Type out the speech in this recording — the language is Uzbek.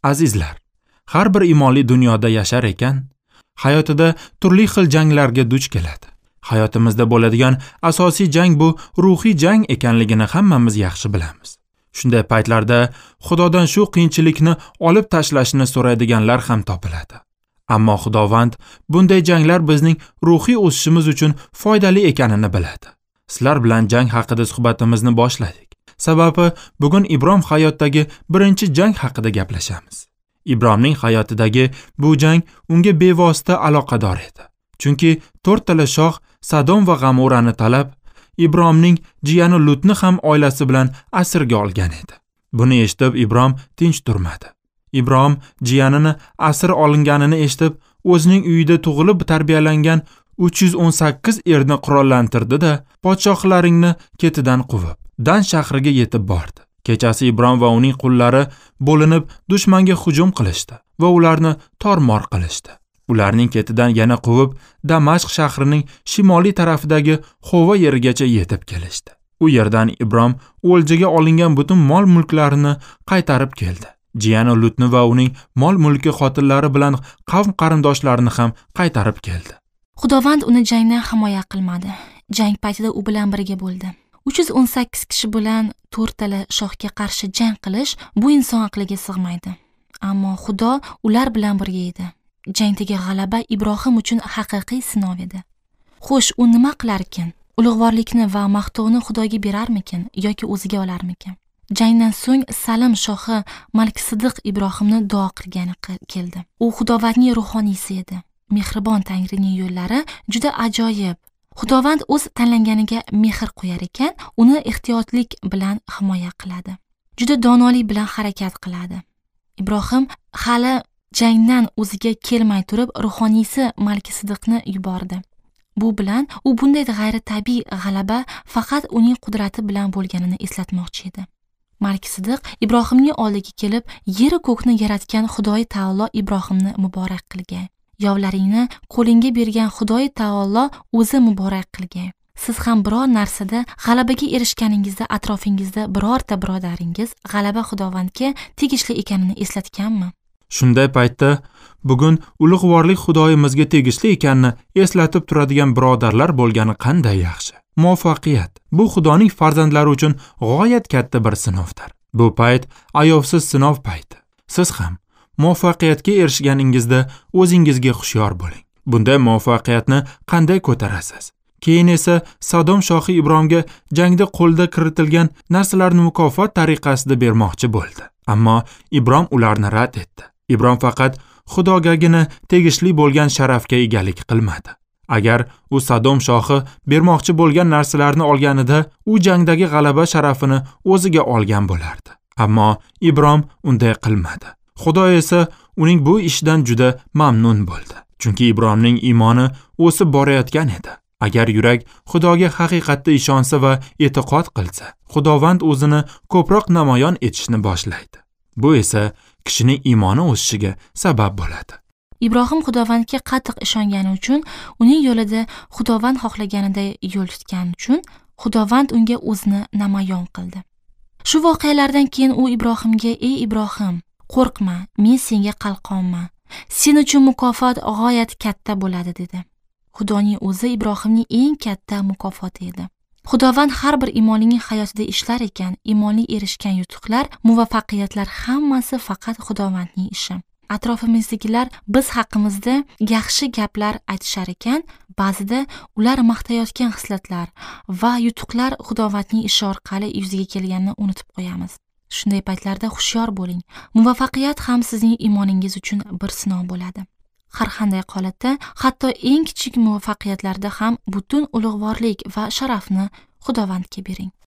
Azizlar, har bir iymonli dunyoda yashar ekan, hayotida turli xil janglarga duch keladi. Hayotimizda bo'ladigan asosiy jang bu ruhiy jang ekanligini hammamiz yaxshi bilamiz. Shunday paytlarda Xudodan shu qiyinchilikni olib tashlashni so'raydiganlar ham topiladi. Ammo Xudovand bunday janglar bizning ruhiy o'sishimiz uchun foydali ekanini biladi. Sizlar bilan jang haqida suhbatimizni boshladik. Sababi bugun Ibrom hayotdagi birinchi jang haqida gaplashamiz. Ibromning hayotidagi bu jang unga bevosita aloqador edi. Chunki 4 tala shoh Sadom va G'amorani talab, Ibromning jiyani Lutni ham oilasi bilan asirga olgan edi. Buni eshitib Ibrom tinch turmadi. Ibrom jiyanini asir olinganini eshitib, o'zining uyida tug'ilib tarbiyalangan 318 erni qurollantirdi-da, podshohlaringni ketidan quvib, Dan shahriga yetib bordi. Kechasi Ibrom va uning qullari bo'linib dushmanga hujum qilishdi va ularni tor-mor qilishdi. Ularning ketidan yana quvib, Damashq shahrining shimoliy tarafidagi Xova yerigacha yetib kelishdi. U yerdan Ibrom o'ljaga olingan butun mol-mulklarini qaytarib keldi. Jiyani Lutni va uning mol-mulki xotinlari bilan qavm qarindoshlarini ham qaytarib keldi. Xudovand uni jangdan himoya qilmadi. Jang paytida u bilan birga bo'ldi. 318 kishi bilan 4 tala shohga qarshi jang qilish bu inson aqliga sig'maydi. Ammo Xudo ular bilan birga edi. Jangdagi g'alaba Ibrohim uchun haqiqiy sinov edi. Xo'sh, u nima qilar ekan? Ulug'vorlikni va maqtovni Xudoga berarmikin yoki o'ziga olarmikin? Jangdan so'ng Salim shohi Malkisidiq Ibrohimni duo qilgani keldi. U Xudovandning ruhoniysi edi. Mehribon Tangrining yo'llari juda ajoyib. Xudovand o'z tanlanganiga mehr qo'yar ekan, uni ehtiyotlik bilan himoya qiladi. Juda donolik bilan harakat qiladi. Ibrohim hali jangdan o'ziga kelmay turib ruhoniysi Malkisidiqni yubordi. Bu bilan u bunday g'ayritabiiy g'alaba faqat uning qudrati bilan bo'lganini eslatmoqchi edi. Malkisidiq Ibrohimning oldiga kelib, yer ko'kni yaratgan Xudoy taolo Ibrohimni muborak qilgan. Yovlaringni qo'lingga bergan Xudoy taolo o'zi muborak qilgan. Siz ham biror narsada g'alabaga erishganingizda atrofingizda birorta birodaringiz g'alaba Xudovandga tegishli ekanini eslatganmi? Shunday paytda bugun ulug'vorlik Xudoyimizga tegishli ekanini eslatib turadigan birodarlar bo'lgani qanday yaxshi. Muvaffaqiyat bu Xudoning farzandlari uchun g'oyat katta bir sinovdir. Bu payt ayovsiz sinov payti. Siz ham muvaffaqiyatga erishganingizda o'zingizga xushyor bo'ling. Bunday muvaffaqiyatni qanday ko'tarasiz? Keyin esa Sadom shohi Ibromga jangda qo'lda kiritilgan narsalarni mukofot tariqasida bermoqchi bo'ldi. Ammo Ibrom ularni rad etdi. Ibrom faqat Xudogagina tegishli bo'lgan sharafga egalik qilmadi. Agar u Sadom shohi bermoqchi bo'lgan narsalarni olganida, u jangdagi g'alaba sharafini o'ziga olgan bo'lardi. Ammo Ibrom unday qilmadi. Xudo esa uning bu ishdan juda mamnun bo'ldi. Chunki Ibromning iymoni o'sib borayotgan edi. Agar yurak Xudoga haqiqatda ishonsa va e'tiqod qilsa, Xudovand o'zini ko'proq namoyon etishni boshlaydi. Bu esa kishining iymoni o'sishiga sabab bo'ladi. Ibrohim Xudovandga qattiq ishongani uchun, uning yo'lida Xudovand xohlaganiday yo'l tutgani uchun Xudovand unga o'zini namoyon qildi. Shu voqealardan keyin u Ibrohimga: "Ey Ibrohim, qo'rqma, men senga qalqonman. Sen uchun mukofot g'oyat katta bo'ladi" dedi. Xudoning o'zi Ibrohimning eng katta mukofoti edi. Xudovand har bir iymonlining hayotida ishlar ekan, iymonli erishgan yutuqlar, muvaffaqiyatlar hammasi faqat Xudovandning ishi. Atrofimizdagilar biz haqimizda yaxshi gaplar aytishar ekan, ba'zida ular maqtayotgan hislatlar va yutuqlar Xudovandning ishi orqali yuzaga kelganini unutib qo'yamiz. Shunday paytlarda hushyor bo'ling. Muvaffaqiyat ham sizning iymoningiz uchun bir sinov bo'ladi. Har qanday holatda, hatto eng kichik muvaffaqiyatlarda ham butun ulug'vorlik va sharafni Xudovandga bering.